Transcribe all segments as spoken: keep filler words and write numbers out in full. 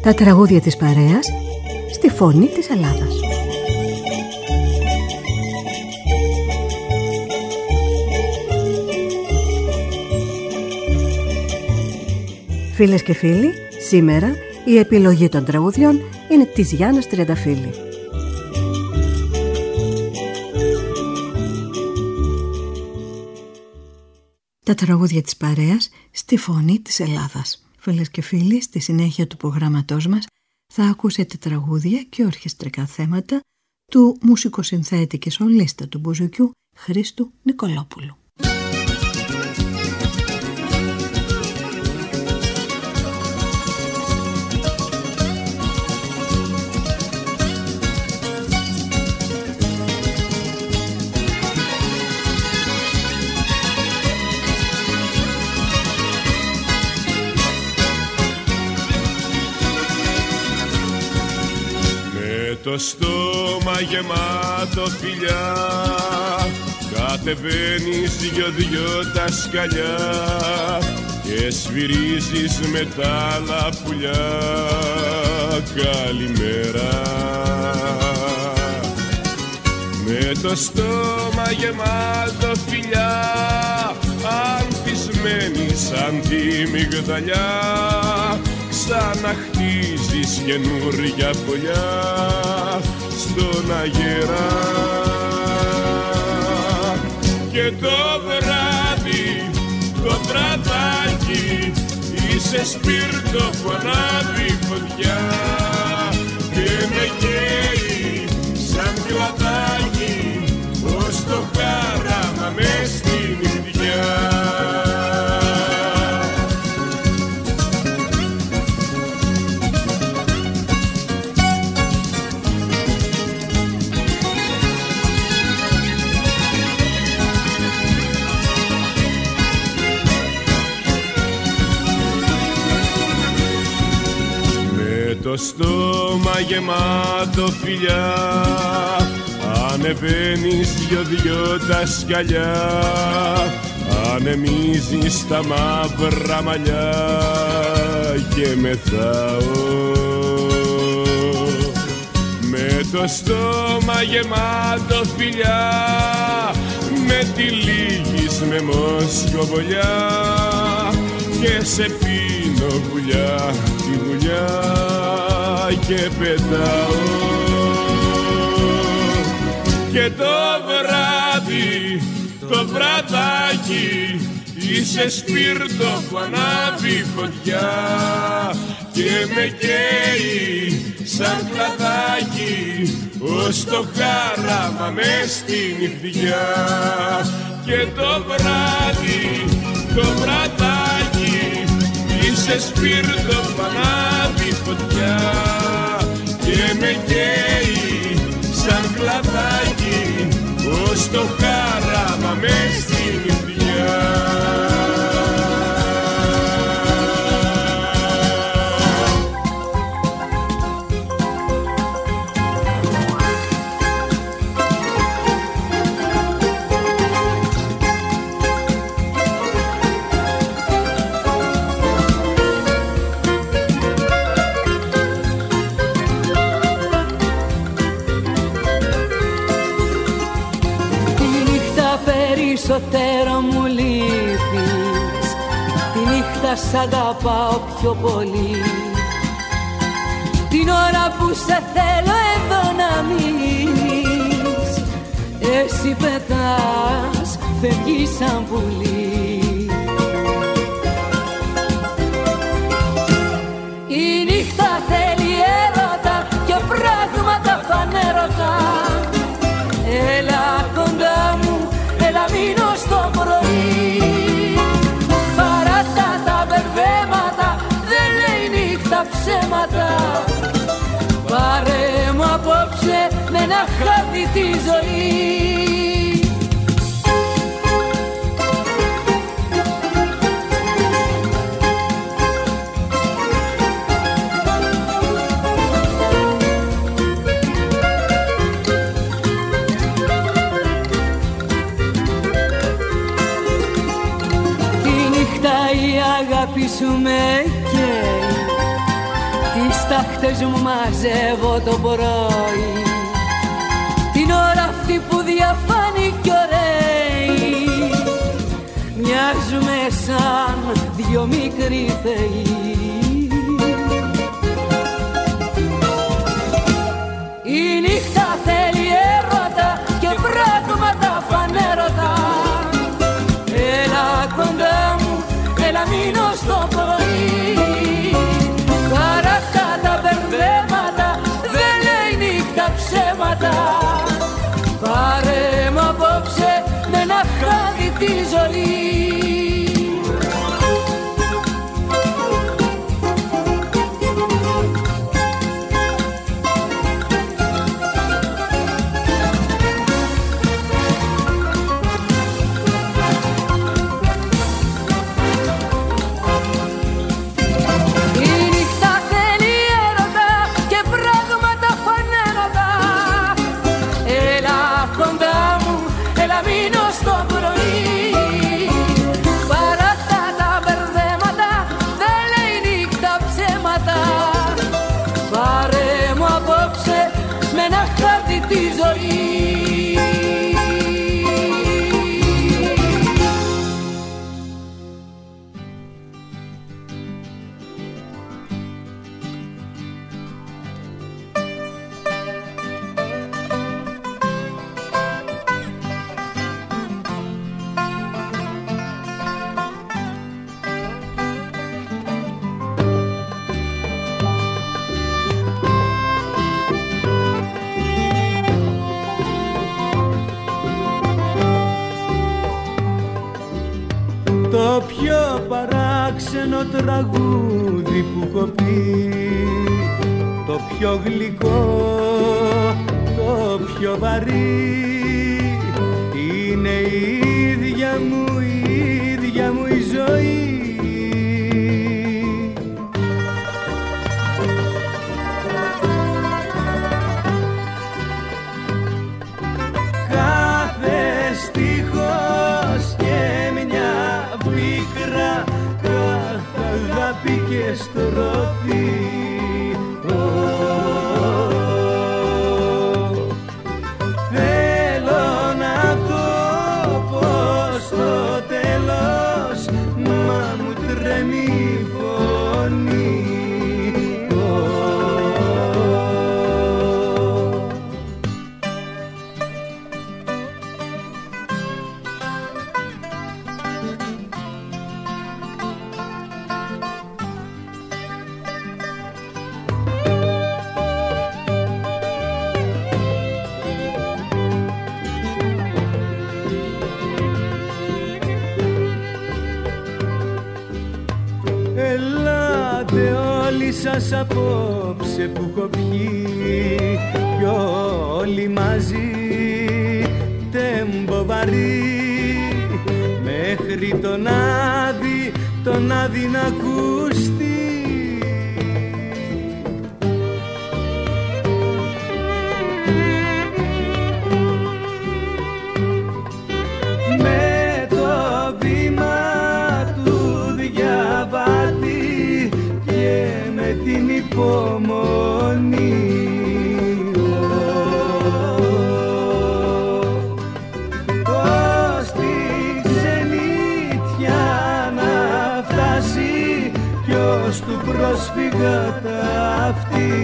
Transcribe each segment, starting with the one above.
Τα τραγούδια της παρέας στη φωνή της Ελλάδας. Φίλες και φίλοι, σήμερα η επιλογή των τραγουδιών είναι της Γιάννας Τριανταφύλλη. Τα τραγούδια της παρέας στη φωνή της Ελλάδας. Φίλες και φίλοι, στη συνέχεια του προγράμματός μας θα ακούσετε τραγούδια και ορχιστρικά θέματα του μουσικοσυνθέτη και σολίστα του μπουζουκιού Χρήστου Νικολόπουλου. Το στόμα γεμάτο φιλιά, κατεβαίνεις δυο-δυο τα σκαλιά και σφυρίζεις με τα άλλα πουλιά. Καλημέρα. Με το στόμα γεμάτο φιλιά, ανθισμένη σαν τη μυγδαλιά, ξαναχτίζεις καινούρια φωλιά στον αγέρα. Και το βράδυ, το βραδάκι, είσαι σπίρτο που ανάβει φωτιά και με καίει σαν κλαδάκι, ως το χάραμα μες στην νυχτιά. Το στόμα γεμάτο φιλιά, ανεβαίνεις δυο-δυο τα σκαλιά, ανεμίζεις τα μαύρα μαλλιά και μεθάω. Με το στόμα γεμάτο φιλιά, με τυλίγεις με μοσκοβολιά και σε πίνω βουλιά τη βουλιά και πετάω. Και το βράδυ, το βραδάκι, είσαι σπίρτο που ανάβει φωτιά και με καίει σαν κλαδάκι, ως το χάραμα μες στη νυχτιά. Και το βράδυ, το βραδάκι, είσαι σπίρτο που ανάβει φωτιά και με καίει σαν κλαδάκι, ως το χάραμα μες στη νυχτιά. Περισσότερο μου λείπεις, τη νύχτα σ' αγαπάω πιο πολύ. Την ώρα που σε θέλω εδώ να μείνεις, εσύ πετάς, φεύγεις σαν πουλί. Η νύχτα θέλει έρωτα και πράγματα φανέρωτα. Έλα κοντά μου, έλα μείνω στο πρωί. Παράτα τα μπερδέματα, δεν λέει νύχτα ψέματα. Πάρε μου απόψε με ένα χάδι τη ζωή. αγάπη σου με καίει, τη στα τάχτες μου μαζεύω το πρωί, την ώρα αυτή που διαφάνει κι ωραίοι, μοιάζουμε σαν δυο μικροί θεοί. Η νύχτα θέλει έρωτα και πράγματα φανέρωτα. Έλα κοντά μου, έλα μείνω στο πρωί. Παράτα τα μπερδέματα, δεν λέει νύχτα ψέματα. Πάρε μ' απόψε με ένα χάδι τη ζωή. Τη ζωή. Το πιο παράξενο τραγούδι που έχω πει, το πιο γλυκό, το πιο βαρύ, είναι η ίδια μου, η ίδια μου η ζωή. Κάθε στίχος και μια πίκρα, κάθε αγάπη και στροφή. Oh, oh, oh. Θέλω να το πω στο τέλος, μα μου τρέμει η φωνή. Ελάτε όλοι σας απόψε που έχω πιει, κι όλοι μαζί τέμπο βαρύ, μέχρι τον Άδη, τον Άδη να ακουστεί. Με το βήμα του διαβάτη και με την υπομονή, ως τη ξενιτιά να φτάσει κι ως του πρόσφυγα ταυτί.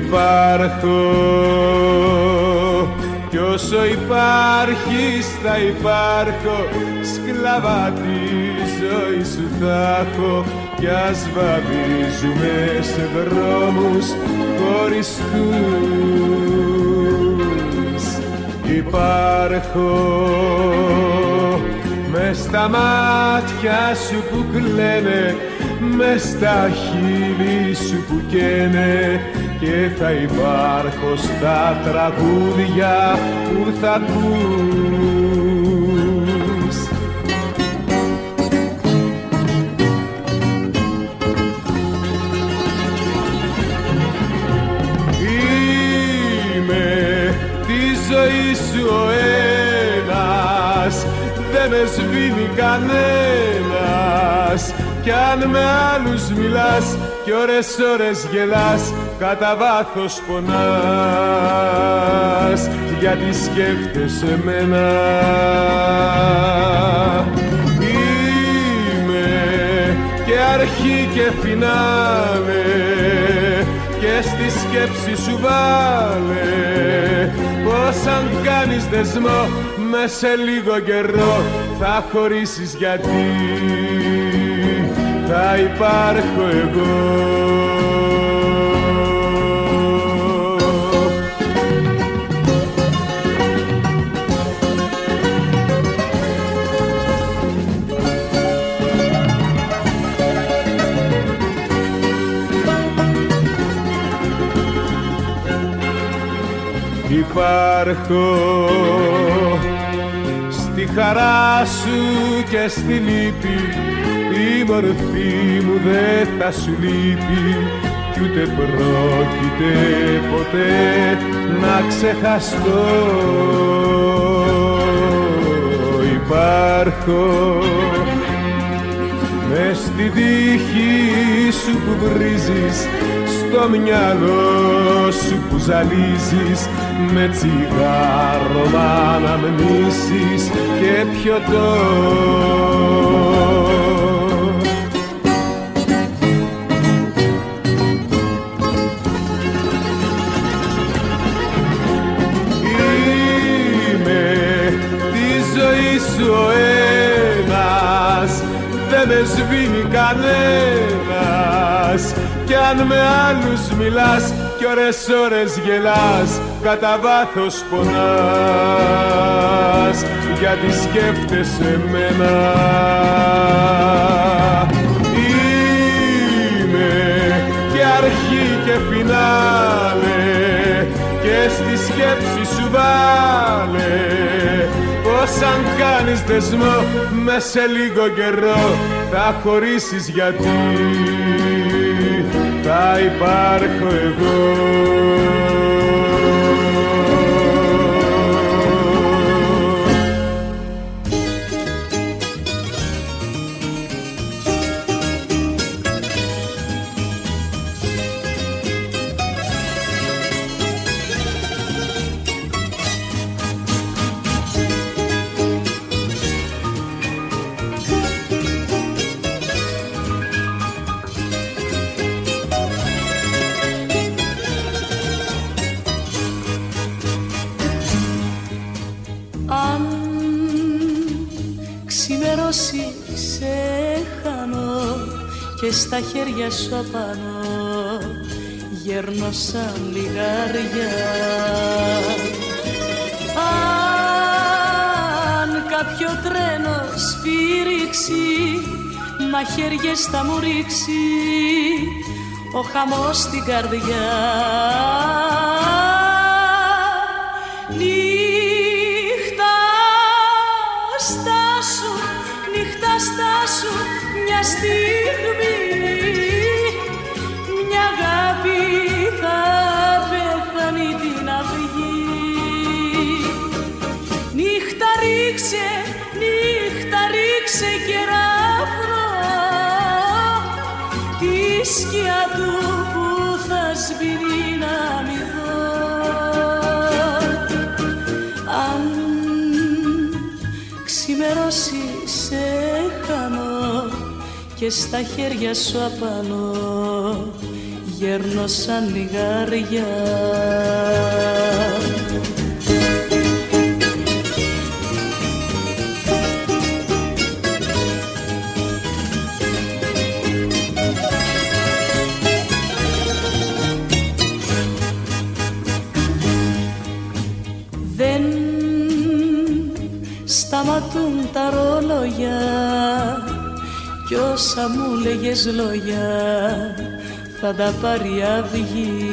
υπάρχω κι όσο υπάρχεις θα υπάρχω, σκλαβά τη ζωή σου θα έχω κι ας βαδίζουμε σε δρόμους χωριστούς. Υπάρχω μες στα μάτια σου που κλαίνε, μες στα χείλη σου που καίνε, και θα υπάρχω στα τραγούδια που θα ακούς. Είμαι τη ζωή σου ο ένας, δεν με σβήνει κανένας, κι αν με άλλους μιλάς κι ώρες ώρες γελάς, κατά βάθος πονάς, γιατί σκέφτεσαι εμένα. Είμαι και αρχή και φινάλε, και στη σκέψη σου βάλε πως αν κάνεις δεσμό μες σε λίγο καιρό θα χωρίσεις, γιατί θα υπάρχω εγώ. Υπάρχω στη χαρά σου και στη λύπη, η μορφή μου δεν θα σου λείπει κι ούτε πρόκειται ποτέ να ξεχαστώ. Υπάρχω μες στη τύχη σου που βρίζεις, στο μυαλό σου που ζαλίζεις, με τσιγάρο μ' αναμνήσεις και πιωτό. Είμαι τη ζωή σου ο ένας, δεν με σβήνει κανένας, κι αν με άλλους μιλάς κι ώρες ώρες γελάς, κατά βάθος πονάς, γιατί σκέφτεσαι εμένα. Είμαι και αρχή και φινάλε, και στη σκέψη σου βάλε πως αν κάνεις δεσμό μες σε λίγο καιρό θα χωρίσεις, γιατί θα υπάρχω εγώ. Και στα χέρια σου απάνω γέρνω σαν λιγάρια. Αν κάποιο τρένο σφύριξει, μαχαίριες θα μου ρίξει ο χαμός στην καρδιά. Νύχτα στάσου, νύχτα στάσου, μια στιγμή, μια αγάπη θα πεθάνει την αυγή. Νύχτα ρίξε, νύχτα ρίξε κεράφρο, τη σκιά του που θα σβήνει να μη δω. Αν ξημερώσει σε χάνω και στα χέρια σου απάνω γέρνω σαν λιγάρια. Δεν σταματούν τα ρόλογια κι όσα μου λέγες λόγια θα τα πάρει αυγή.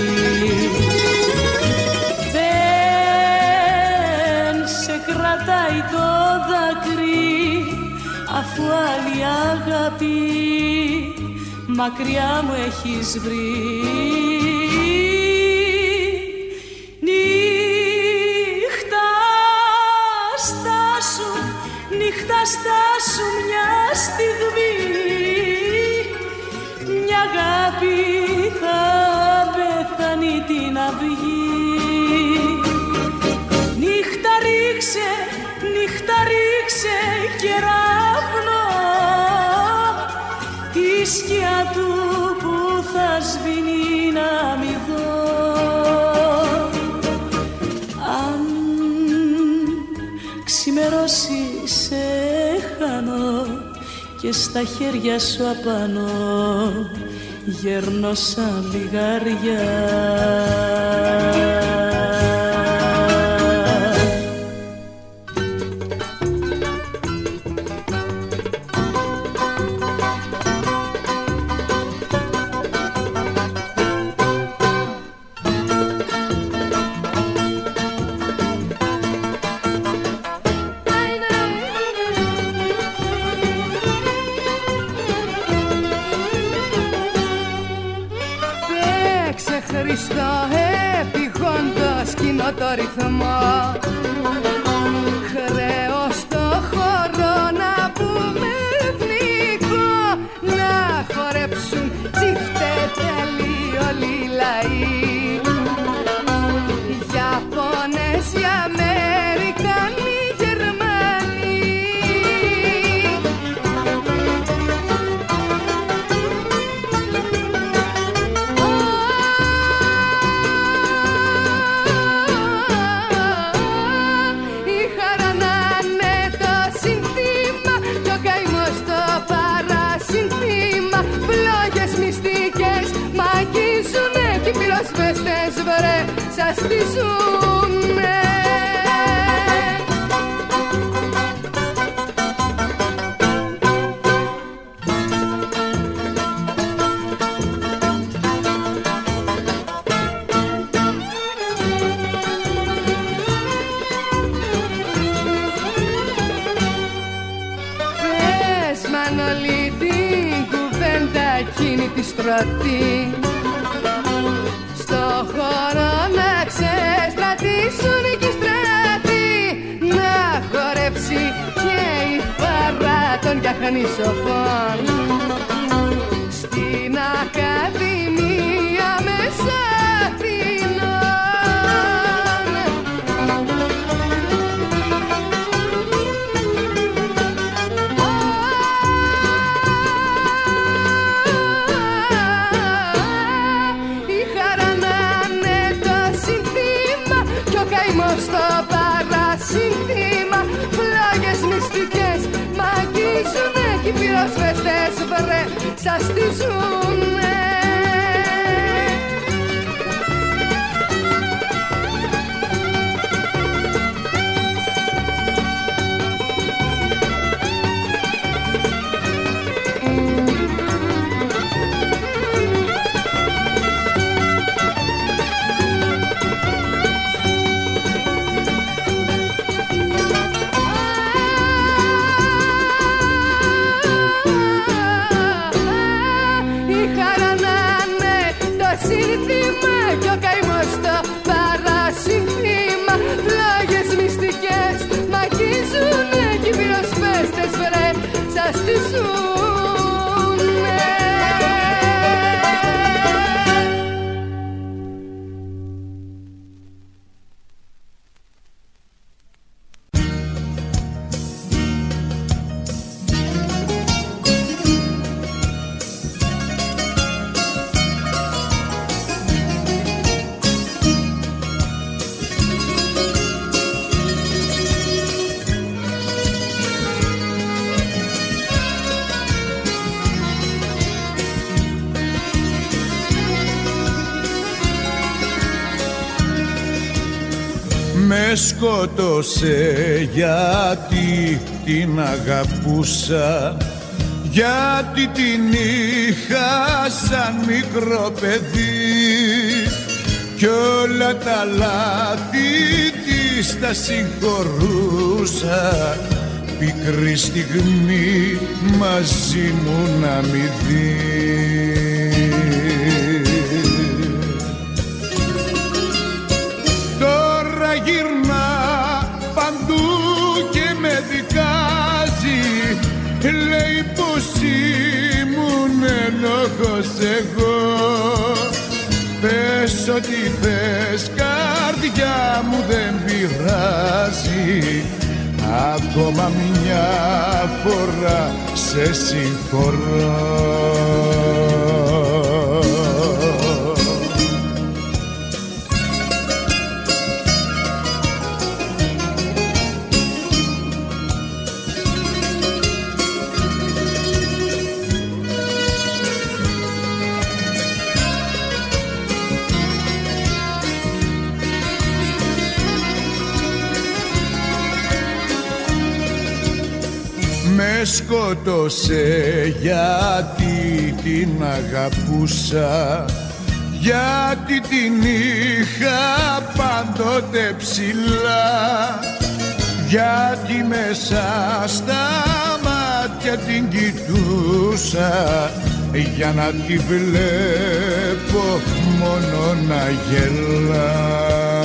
Δεν σε κρατάει το δάκρυ αφού άλλη αγάπη μακριά μου έχεις βρει. Νύχτα στάσου, νύχτα στάσου μια στιγμή, μια αγάπη θα πεθάνει την αυγή. Νύχτα ρίξε, νύχτα ρίξε κεραυνό, τη σκιά του που θα σβήνει να μη δω. Αν ξημερώσει σε χάνω και στα χέρια σου απάνω γέρνω σαν λιγάρια. Το ρυθμό χρέο στο χώρο να πούμε εθνικό, να χορέψουν τσιφτετέλοι όλοι οι λαοί, Ιαπώνες, οι Αμερικανοί, οι Γερμανοί. Πυροσβέστες βρε σας στήσουνε. Πες Μανώλη την κουβέντα εκείνη τη στρωτή, στο χώρο να ξεστρατήσουν και οι στρατοί, να χορέψει και η φάρα των γιαχνισοφών στην Ακαδημία Μεσαθηνών. Στο παρασύνθημα φλόγες μυστικές μ' αγγίζουνε κι οι πυροσβέστες βρε σας στίζουνε. Σύνθημα κι ο καημός στο παρασύνθημα φλόγες μυστικές μ' αγγίζουνε κι οι πυροσβέστες βρε σας στήσουνε. Με σκότωσε γιατί την αγαπούσα, γιατί την είχα σαν μικρό παιδί κι όλα τα λάθη της τα συγχωρούσα, πικρή στιγμή μαζί μου να μη δει. Τώρα γυρνά παντού και με δικάζει, λέει πως ήμουν ενόχος εγώ. Πες ό,τι θες καρδιά μου δεν πειράζει, ακόμα μια φορά σε συγχωρώ. Με σκότωσε γιατί την αγαπούσα, γιατί την είχα πάντοτε ψηλά, γιατί μέσα στα μάτια την κοιτούσα, για να τη βλέπω μόνο να γελά.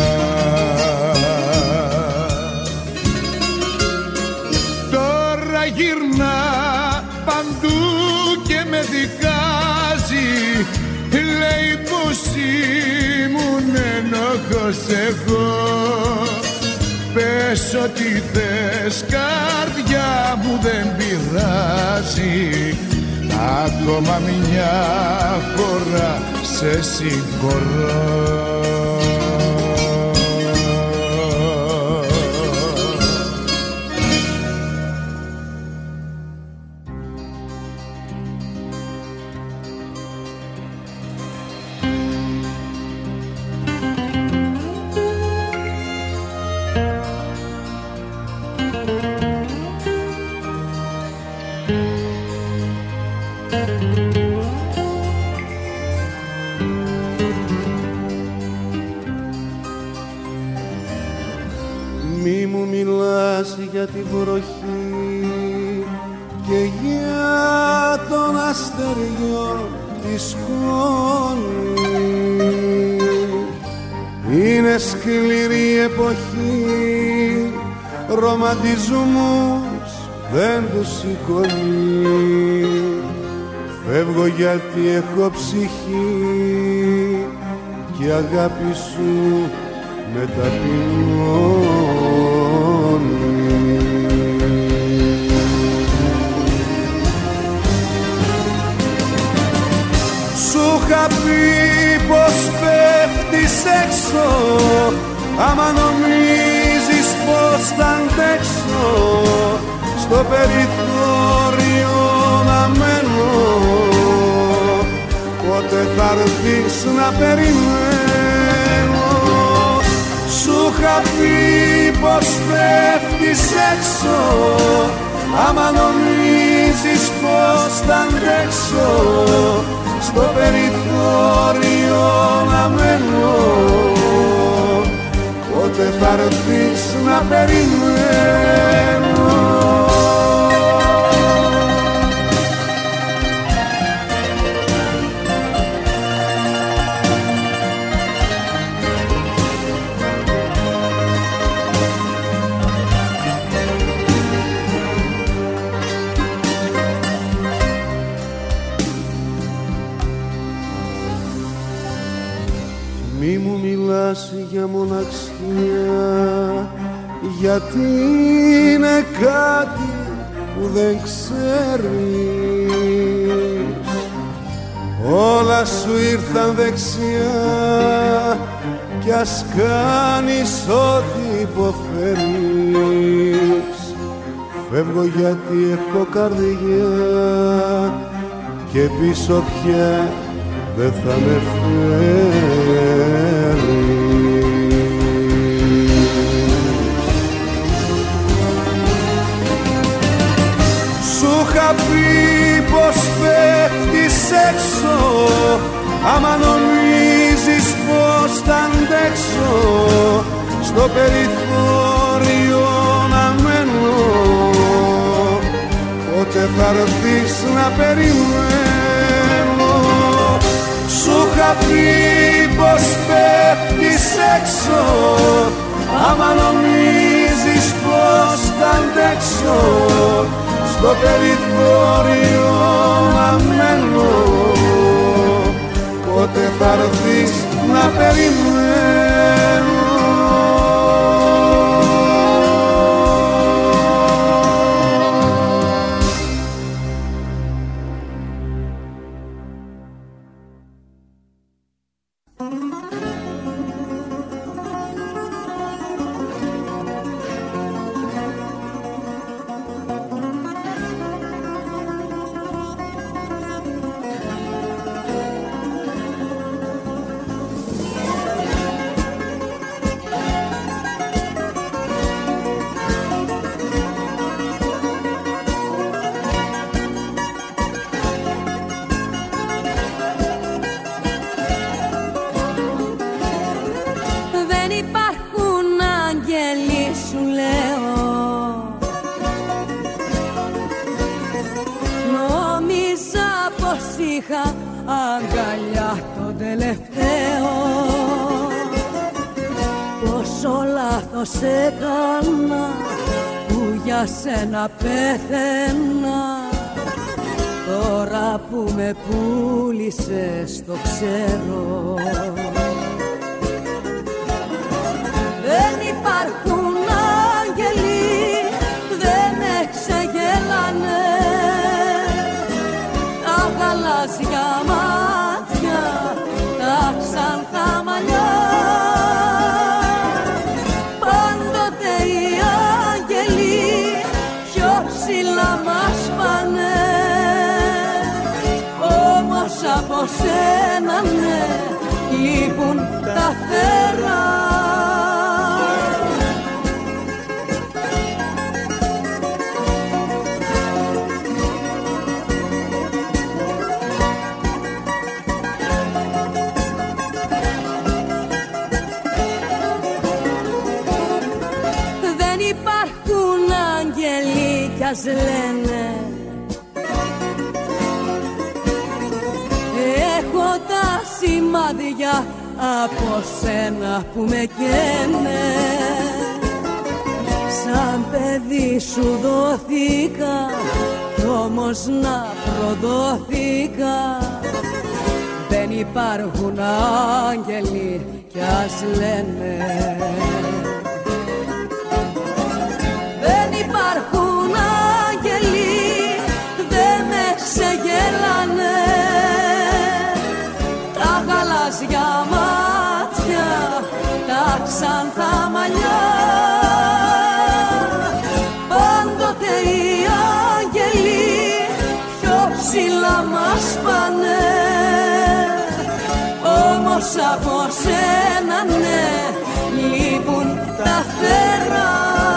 Γυρνά παντού και με δικάζει, λέει πως ήμουν ενόχος εγώ. Πες ό,τι θες καρδιά μου δεν πειράζει, ακόμα μια φορά σε συγχωρώ. Για την βροχή και για τον αστεριό τη σκόνη, είναι σκληρή εποχή, ρομαντισμούς δεν του σηκώνει. Φεύγω γιατί έχω ψυχή και η αγάπη σου με ταπεινώνει. Σου είχα πει πως πέφτεις έξω, άμα νομίζεις πως θα αντέξω, στο περιθώριο να μένω, πότε θα έρθεις να περιμένω. Σου είχα πει πως πέφτεις έξω, άμα νομίζεις πως θα αντέξω, στο περιθώριο να μένω, πότε θα έρθεις να περιμένω. Μη μου μιλάς για μοναξιά, γιατί είναι κάτι που δεν ξέρεις. Όλα σου ήρθαν δεξιά κι ας κάνεις ό,τι υποφέρεις. Φεύγω γιατί έχω καρδιά και πίσω πια δεν θα με φέρει. είχα πει πως πέφτεις έξω, άμα νομίζεις πως θα αντέξω στο περιθώριο να μένω, πότε θα έρθεις να περιμένω. Σου είχα πει πως πέφτεις έξω, άμα νομίζεις πως θα αντέξω στο περιθώριο να μένω, πότε θα έρθεις να περιμένω. Αγκαλιά το τελευταίο, πόσο λάθος έκανα που για σένα πέθαινα. Τώρα που με πούλησες το ξέρω. Δεν υπάρχουν άγγελοι, δεν με ξεγέλανε τα γαλάζια μάτια, τα ξανθά μαλλιά. Πάντοτε οι άγγελοι πιο ψηλά μας πάνε, όμως από σένα ναι, λείπουν τα φτερά. Ας λένε έχω τα σημάδια από σένα που με καίνε. Σαν παιδί σου δόθηκα κι όμως να προδόθηκα. Δεν υπάρχουν άγγελοι κι ας λένε. Δεν υπάρχουν ξεγέλανε τα γαλάζια μάτια, τα ξανθά μαλλιά. Πάντοτε οι άγγελοι πιο ψηλά μας πάνε, όμως από σένα ναι, λείπουν τα φτερά.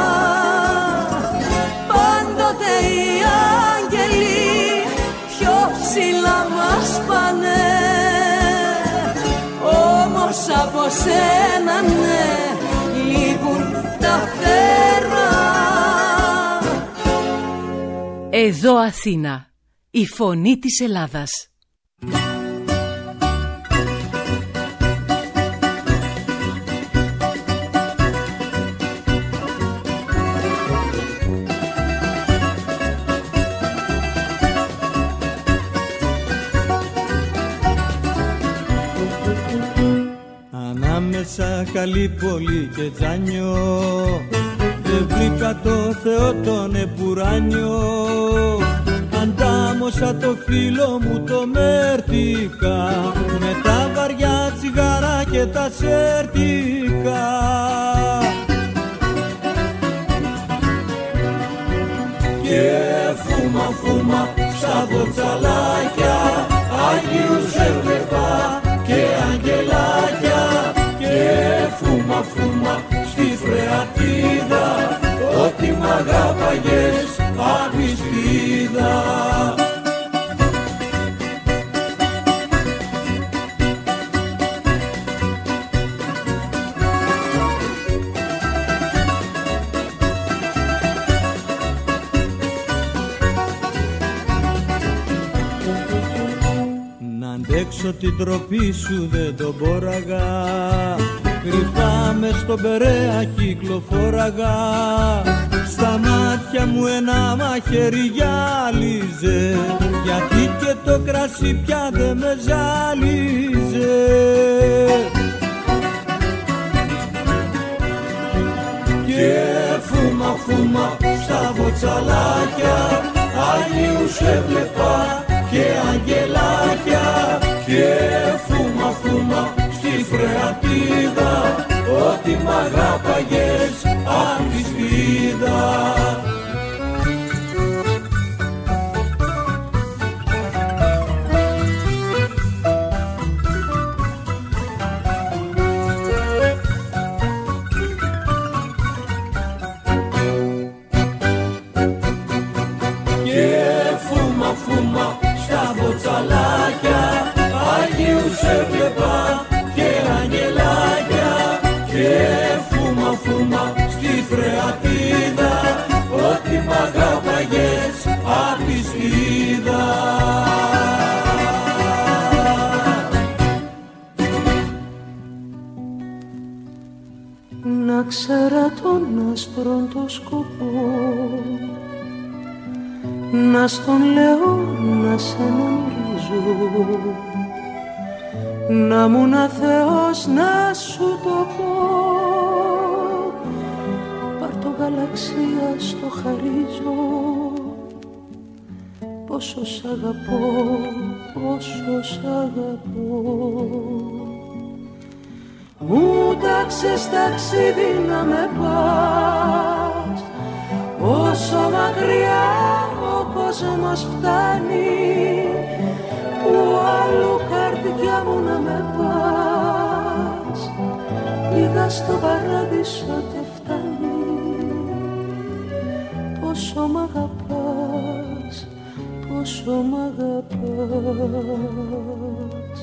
Πάντοτε οι άγγελοι ψηλά μας πάνε, όμως από σένα ναι, λείπουν τα φτερά. Εδώ Αθήνα, η φωνή της Ελλάδας. Ανάμεσα Καλύπολη και Τζάνιο δεν βρήκα το Θεό τον επουράνιο. Αντάμωσα το φίλο μου το Μέρτικα με τα βαριά τσιγάρα και τα σέρτικα. Και φούμα φούμα στα βοτσαλάκια Άγιους έβλεπα και αγγελάκια. Και φούμα φούμα στη Φρεατίδα ότι μ' αγάπαγες απιστίδα. Να αντέξω την τροπή σου δεν τον μπόραγα, κρυφά μες στον Περαία κυκλοφόραγα. Στα μάτια μου ένα μαχαίρι γυάλιζε, γιατί και το κρασί πια δεν με ζάλιζε. Και φούμα φούμα στα βοτσαλάκια, Αγίους έβλεπα και αγγελάκια. Και φούμα φούμα στη Φρεατίδα, ότι μ' αγάπαγες απ' τη σπίδα. Φούμα στα βοτσαλάκια, Αγίους έβλεπα και αγγελάκια. Και φούμα φούμα στη Φρεατίδα, ότι μ' αγάπαγες απ' τη σπίδα. Να ξέρα τον άστρον το σκοπό, να στον λέω να σε γνωρίζω, να μου να Θεός να σου το πω. Πάρ' το γαλαξία στο χαρίζω, πόσο σ' αγαπώ, πόσο σ' αγαπώ. Μου τάξες ταξίδι να με πας, όσο μακριά ο κόσμος φτάνει, που αλλού καρδιά μου να με πας. Πήγα στο παράδεισο και φτάνει, πόσο μ' αγαπάς, πόσο μ' αγαπάς.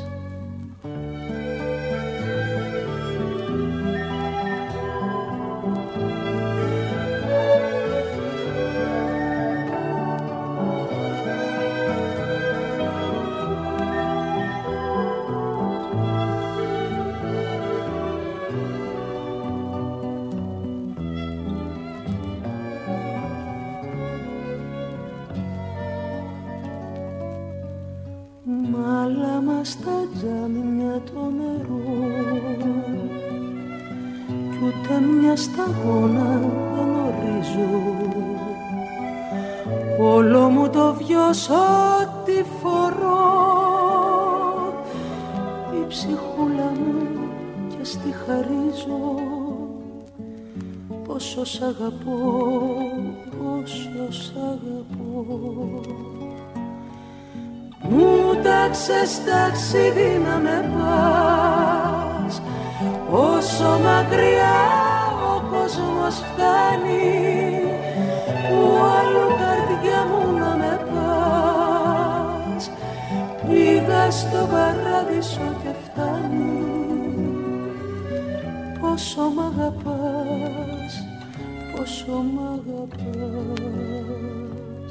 Μάλαμα στα τζάμια το νερό, κι ούτε μια σταγόνα δεν ορίζω. Όλο μου το βιός ό,τι φορώ, η ψυχούλα μου και στη χαρίζω. Πόσο σ' αγαπώ, πόσο σ' αγαπώ. Μου τάξες ταξίδι να με πας, όσο μακριά ο κόσμος φτάνει, που αλλού καρδιά μου να με πας. Πήγα στο παράδεισο και φτάνει, πόσο μ' αγαπάς, πόσο μ' αγαπάς.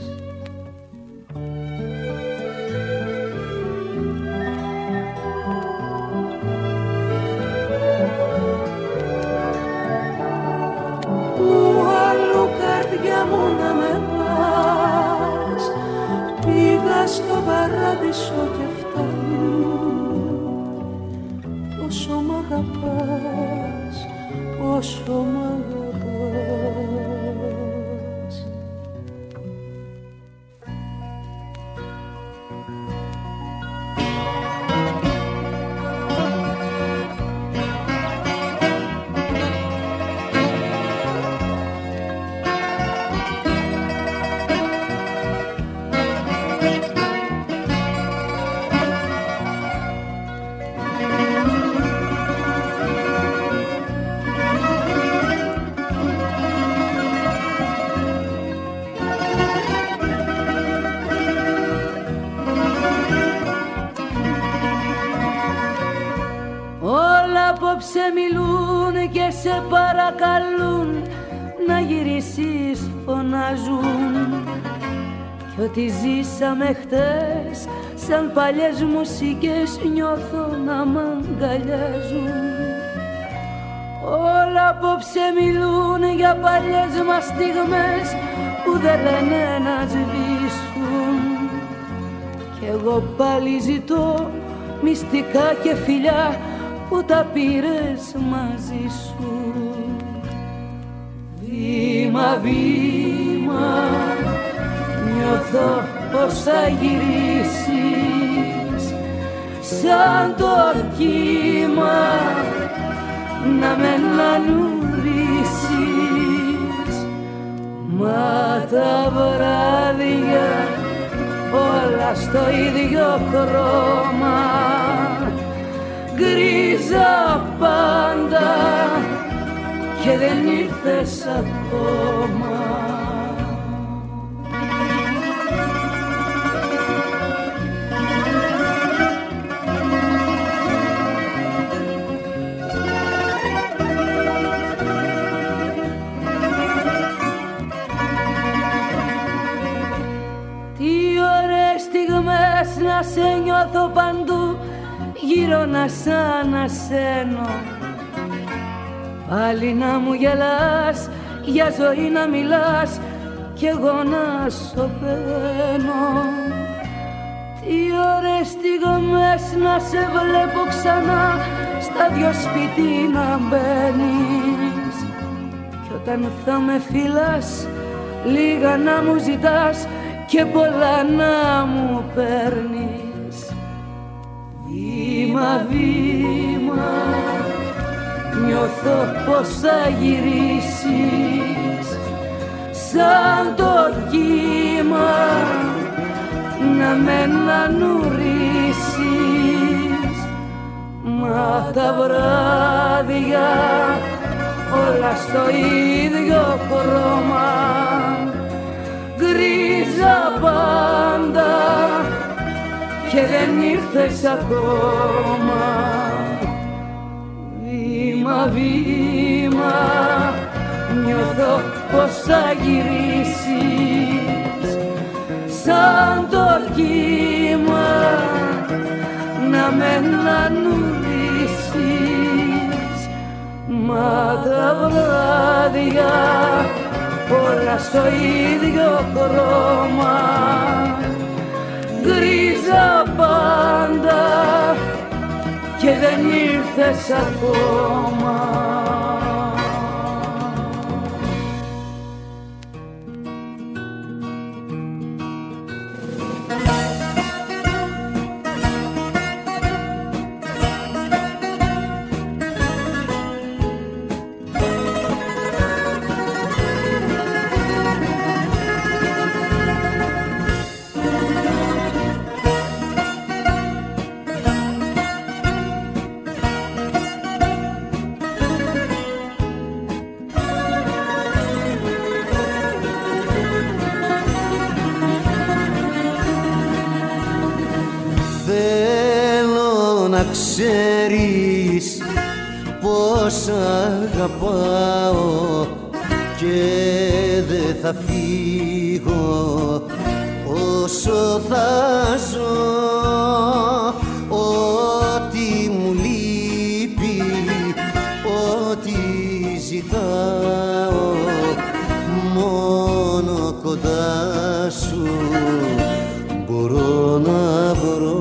Καρδιά μου να με πας, πήγα στο παράδεισο και φτάνει, πόσο μ' αγαπάς, πόσο μ' αγαπάς. Απόψε μιλούν και σε παρακαλούν να γυρίσεις, φωνάζουν. Κι ό,τι ζήσαμε χτες σαν παλιές μουσικές νιώθω να μ' αγκαλιάζουν. Όλα απόψε μιλούν για παλιές μας στιγμές που δεν λένε να σβήσουν. Κι εγώ πάλι ζητώ μυστικά και φιλιά που τα πήρες μαζί σου. Βήμα, βήμα, νιώθω πως θα γυρίσεις σαν το κύμα να με ανανουρίσεις. Μα τα βράδια όλα στο ίδιο χρώμα, γκρίζα πάντα και δεν ήρθες ακόμα. Να σε νιώθω παντού γύρω να σ' ανασένω. Πάλι να μου γελάς, για ζωή να μιλάς κι εγώ να σωπαίνω. Τι ωραίες στιγμές να σε βλέπω ξανά στα δυο σπίτι να μπαίνεις. Κι όταν θα με φυλάς λίγα να μου ζητάς και πολλά να μου παίρνεις. Βήμα, βήμα, νιώθω πως θα γυρίσεις σαν το κύμα να με ανανουρίσεις. Μα τα βράδια όλα στο ίδιο χρώμα, γκρίζα πάντα και δεν ήρθες ακόμα. Βήμα, βήμα, νιώθω πως θα γυρίσεις σαν το κύμα να με ανανουρίσεις. Μα τα βράδια όλα στο ίδιο χρώμα, γκρίζα πάντα και δεν ήρθες ακόμα. Ξέρεις πως αγαπάω και δεν θα φύγω όσο θα ζω. Ό,τι μου λείπει, ό,τι ζητάω, μόνο κοντά σου μπορώ να βρω.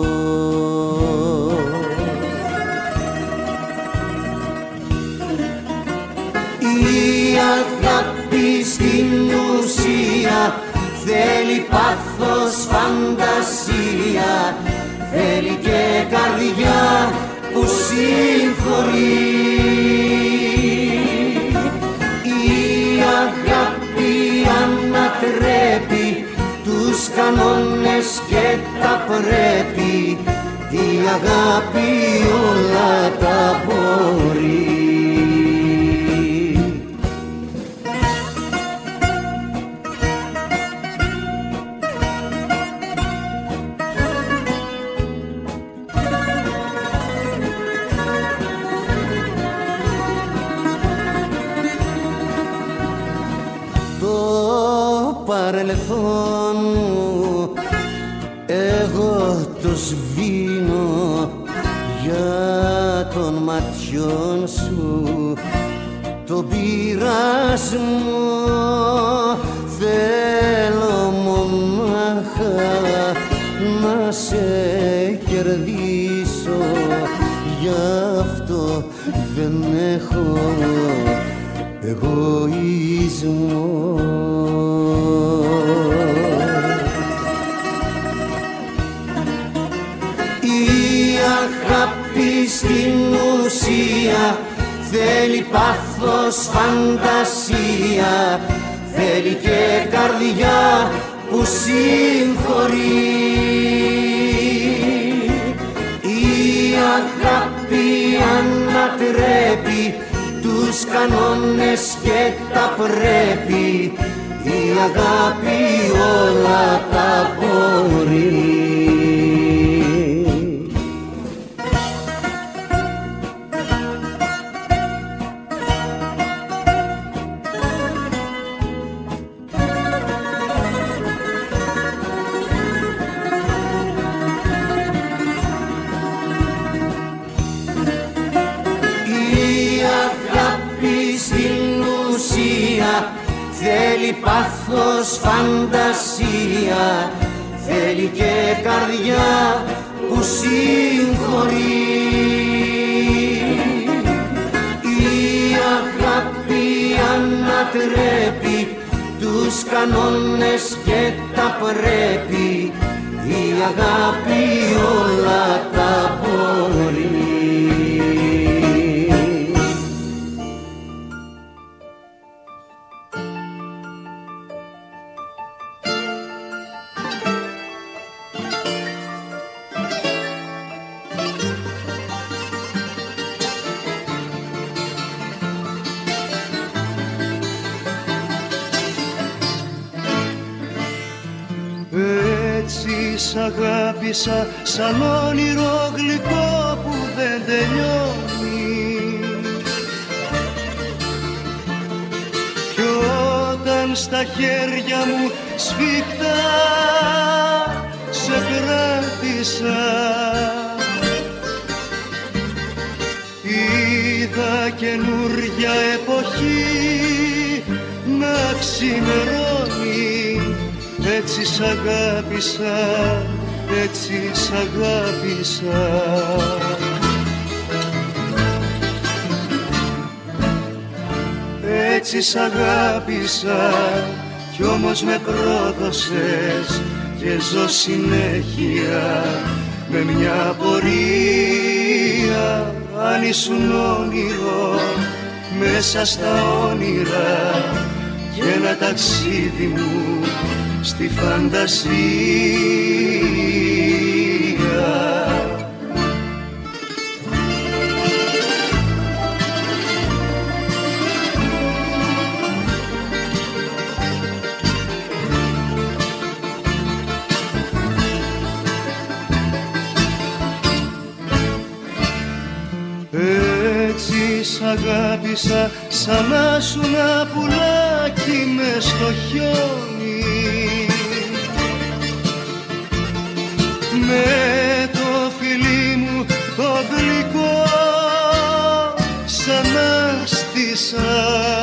Στην ουσία θέλει πάθος, φαντασία, θέλει και καρδιά που συγχωρεί. Η αγάπη ανατρέπει τους κανόνες και τα πρέπει, η αγάπη όλα τα μπορεί. παρελθόν μου εγώ σβήνω για των ματιών σου το πειρασμό. Θέλω μονάχα να σε κερδίσω, γι' αυτό δεν έχω εγωισμό. Η αγάπη στην ουσία θέλει πάθος, φαντασία, θέλει και καρδιά που συγχωρεί. Η αγάπη ανατρέπει τους κανόνες και τα πρέπει, η αγάπη όλα τα μπορεί. Θέλει πάθος, φαντασία, θέλει και καρδιά που συγχωρεί. Η αγάπη ανατρέπει τους κανόνες και τα πρέπει, η αγάπη όλα τα μπορεί. Σ' αγάπησα σαν όνειρο γλυκό που δεν τελειώνει, κι όταν στα χέρια μου σφιχτά σε κράτησα, είδα καινούρια εποχή να ξημερώνει. Έτσι σ' αγάπησα, έτσι σ' αγάπησα. Έτσι σ' αγάπησα κι όμως με πρόδωσες και ζω συνέχεια με μια πορεία. Αν ήσουν όνειρο μέσα στα όνειρα και ένα ταξίδι μου στη φαντασία. Έτσι σ' αγάπησα σαν να σου να πουλάκι μες στο χιόνι, με το φιλί μου το γλυκό σαν άστησα.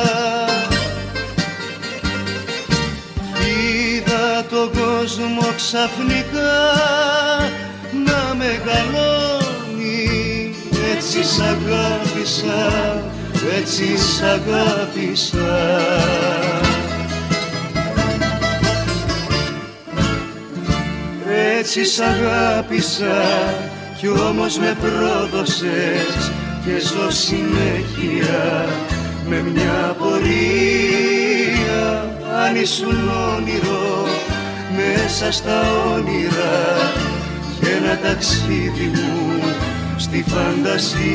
Είδα τον κόσμο ξαφνικά να μεγαλώνει. Έτσι σ' αγάπησα, έτσι σ' αγάπησα. Έτσι σ' αγάπησα κι όμως με πρόδωσες και ζω συνέχεια με μια πορεία. Αν ήσουν όνειρο μέσα στα όνειρα και ένα ταξίδι μου στη φαντασία.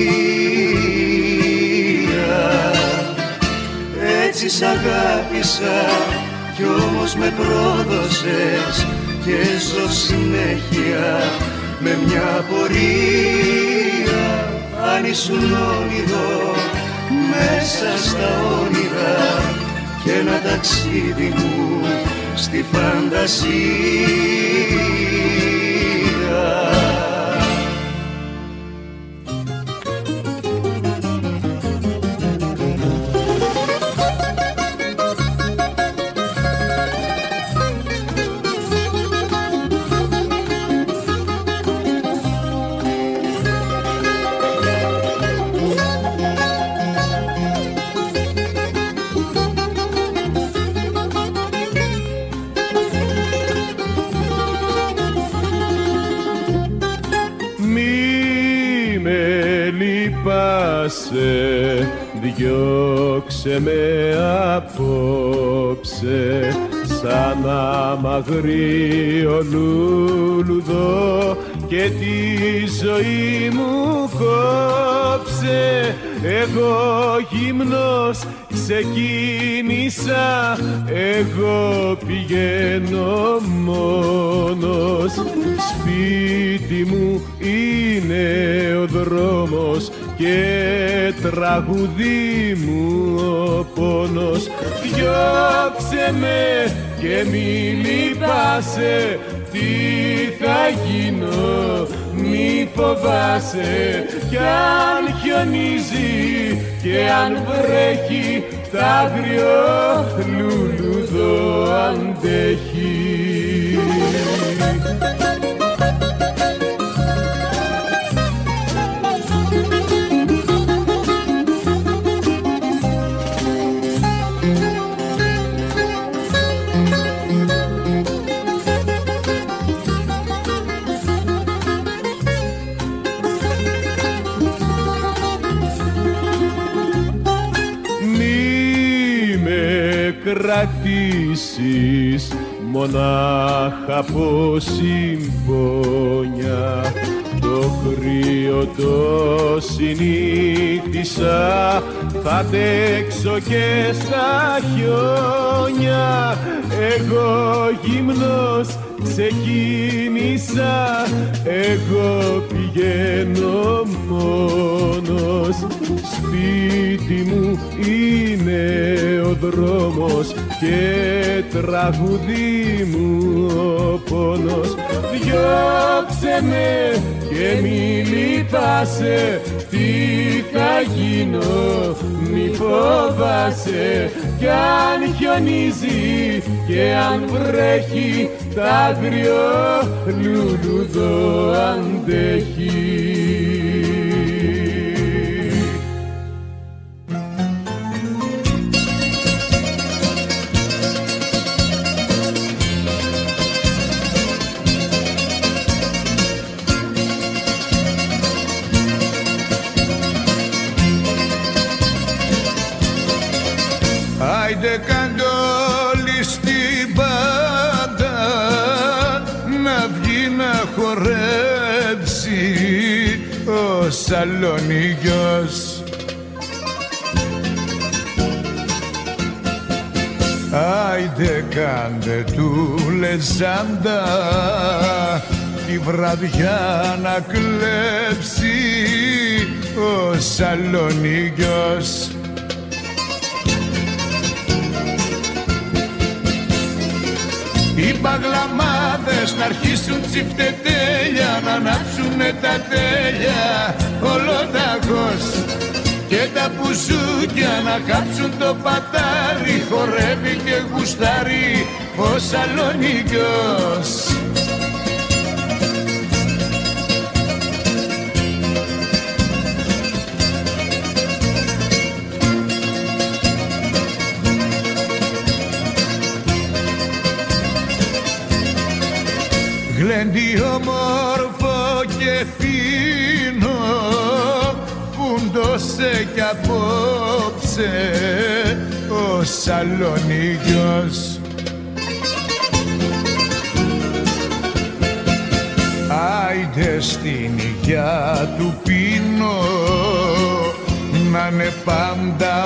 Έτσι σ' αγάπησα κι όμως με πρόδωσες και ζω συνέχεια με μια πορεία. Αν ήσουν όνειρο μέσα στα όνειρα και ένα ταξίδι μου στη φαντασία. λυπάσαι, διώξε με απόψε σαν αμαγρίο λουλουδό και τη ζωή μου κόψε. Εγώ γυμνός ξεκίνησα, εγώ πηγαίνω μόνος. Σπίτι μου είναι ο δρόμος και τραγουδί μου ο πόνος. Διώξε με και μη λυπάσαι, τι θα γίνω μη φοβάσαι. Κι αν χιονίζει και αν βρέχει, τ' άγριο λουλουδό αντέχει. Κρατήσεις μονάχα από συμπόνια, το κρύο το συνήθισα, θα αντέξω και στα χιόνια. Εγώ γυμνός ξεκίνησα, εγώ πηγαίνω μόνος. Σπίτι μου είναι ο δρόμος και τραγουδί μου ο πόνος. Διώξε με και μη λυπάσαι, τι θα γίνω μη φοβάσαι. Κι αν χιονίζει και αν βρέχει, τ' άγριο λουλουδό αντέχει. Άιντε κάντε όλοι στην πάντα να βγει να χορέψει ο Σαλονίκιος. Άιντε κάντε του λεζάντα τη βραδιά να κλέψει ο Σαλονίκιος. Οι παγλαμάδες να αρχίσουν τσιφτετέλια, να ανάψουνε τα τέλεια ολοταχώς και τα πουζούκια να κάψουν το πατάρι. Χορεύει και γουστάρει ο Σαλονίκιος. Γλέντι όμορφο και φίνο, φούντωσε κι απόψε ο Σαλονίκιος. Άιντε στην υγειά του πίνω, να είναι πάντα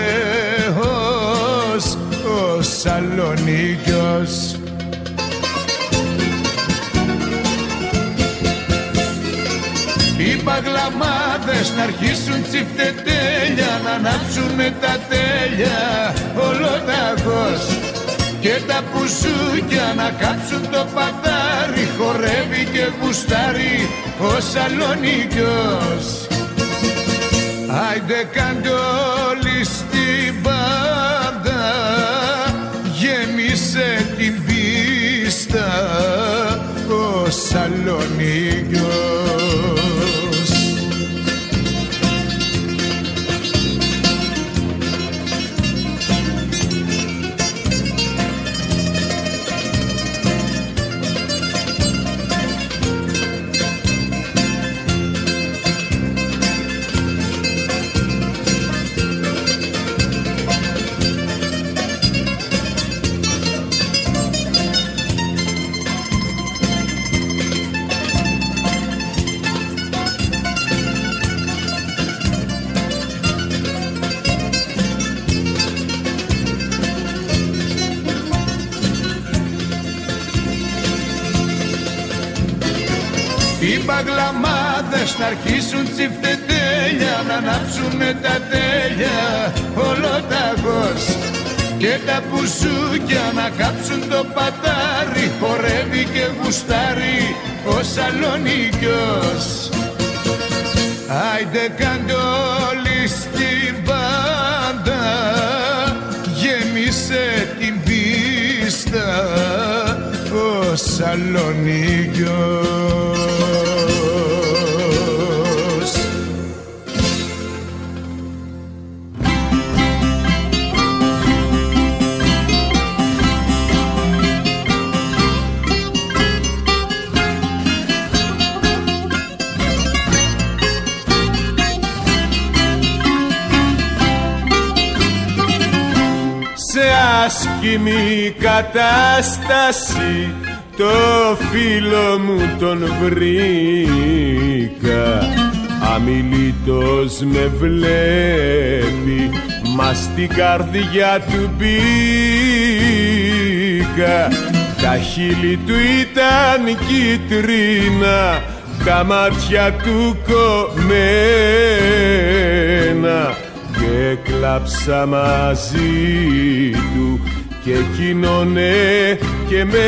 ωραίος ο Σαλονίκιος. Οι παγλαμάδες να αρχίσουν τσιφτετέλια, να ανάψουνε τα τέλεια ολοταχώς και τα πουσούκια να κάψουν το πατάρι. Χορεύει και γουστάρει ο Σαλονίκιος. Άιντε κάντε όλοι στην πάντα, γέμισε την πίστα ο Σαλονίκιος. οι μπαγλαμάδες να αρχίσουν τσιφτετέλια, να ανάψουνε τα τέλεια ολοταγός και τα πουζούκια να κάψουν το πατάρι. Χορεύει και γουστάρει ο Σαλονικιός. Άιντε κάντε όλοι στην πάντα, γέμισε την πίστα ο Σαλονίκιος. Άσχημη κατάσταση το φίλο μου τον βρήκα, αμιλήτως με βλέπει, μα στην καρδιά του μπήκα. Τα χείλη του ήταν κίτρινα, τα μάτια του κομμένα και κλάψα μαζί του και εκείνονε και μένα.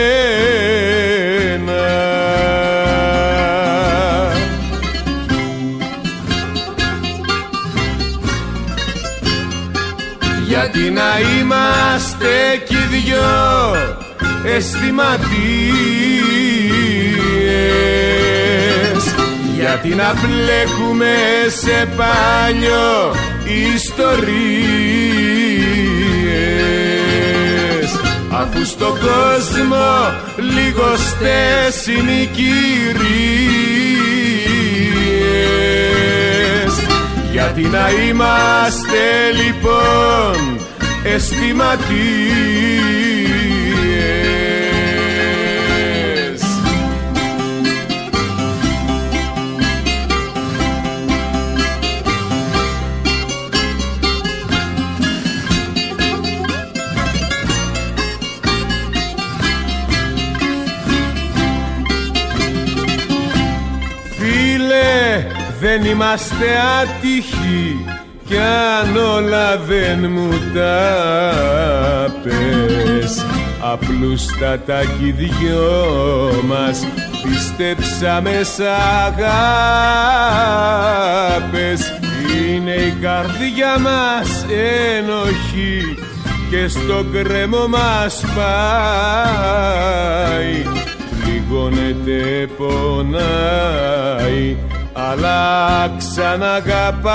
Γιατί να είμαστε κι οι δυο αισθηματίες, γιατί να μπλέκουμε σε πάλιο ιστορίες, αφού στον κόσμο λιγοστές είναι οι κυρίες. Γιατί να είμαστε λοιπόν αισθηματίες. Δεν είμαστε άτυχοι κι αν όλα δεν μου τα πες, απλούστατα κι οι δυο μας πιστέψαμε σ' αγάπες. Είναι η καρδιά μας ένοχη και στο κρέμο μας πάει, πληγώνεται, πονάει, αλλά ξαναγαπάει.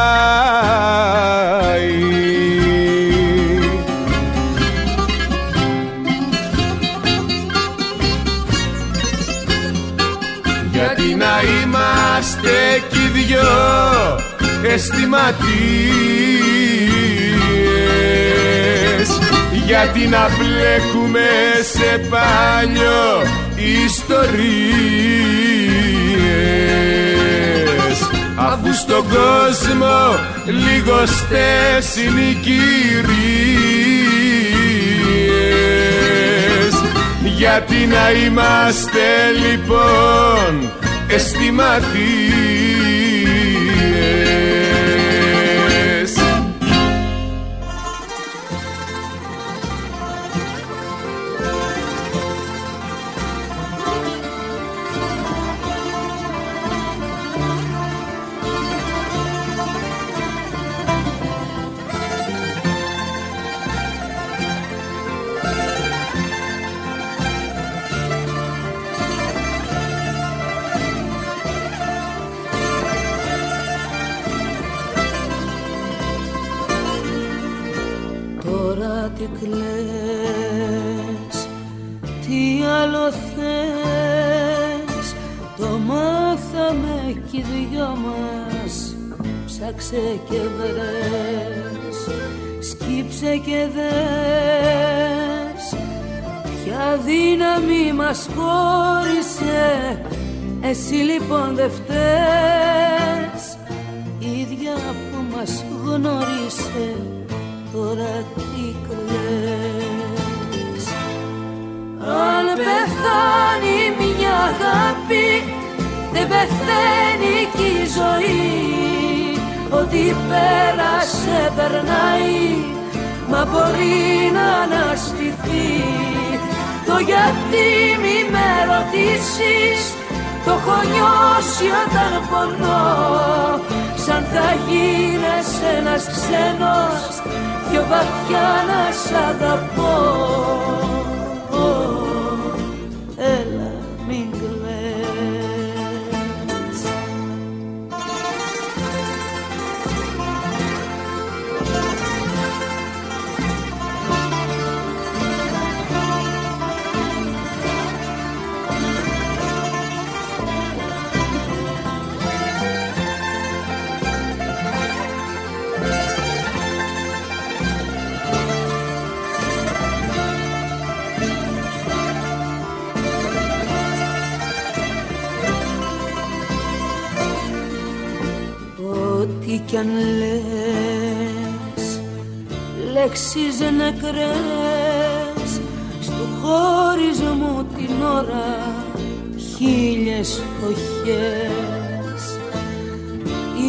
Γιατί να είμαστε κι οι δυο αισθηματίες, γιατί να μπλέκουμε σε πάλιο ιστορίες, αφού στον κόσμο λιγοστές είναι οι κυρίες. Γιατί να είμαστε λοιπόν αισθηματίες. Τι κλαις, τι άλλο θες, το μάθαμε κι οι δυο μας. Ψάξε και βρες, σκύψε και δες, ποια δύναμη μας χώρισε. Εσύ λοιπόν δε φταίς, ίδια που μας γνώρισε. Τώρα τι κλαις, αν πεθάνει μια αγάπη δεν πεθαίνει κι η ζωή, ό,τι πέρασε περνάει, μα μπορεί να αναστηθεί. Το γιατί μη με ρωτήσεις, το έχω νιώσει όταν πονώ, σαν θα γίνεσαι ένας ξένος, πιο βαθιά να σ' αγαπώ. Έλα μην κλαις. Ό,τι κι αν λες, λέξεις νεκρές, στου χωρισμού την ώρα χίλιες στοχές. Οι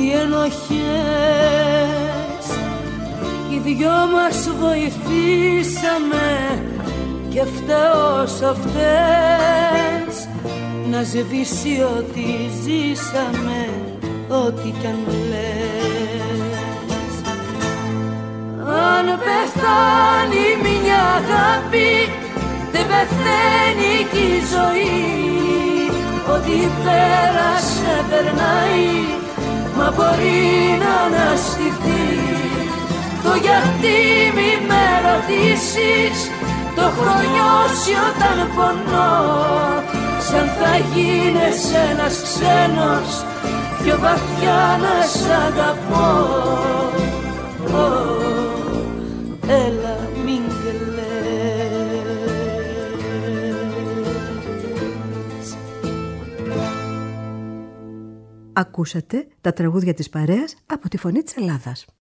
ενοχές, οι δυο μας βοηθήσαμε και φταίω σ' αυτές, να σβήσει ό,τι ζήσαμε, ό,τι κι αν λες. Αν πεθάνει μια αγάπη, δεν πεθαίνει κι η ζωή, ό,τι πέρασε περνάει, μα μπορεί να αναστηθεί. Το γιατί μη με ρωτήσεις, το έχω νιώσει όταν πονώ, σαν θα γίνεσαι ένας ξένος, πιο βαθιά να σ' αγαπώ. Oh, έλα μην κλαις. Ακούσατε τα τραγούδια της παρέας από τη Φωνή της Ελλάδας.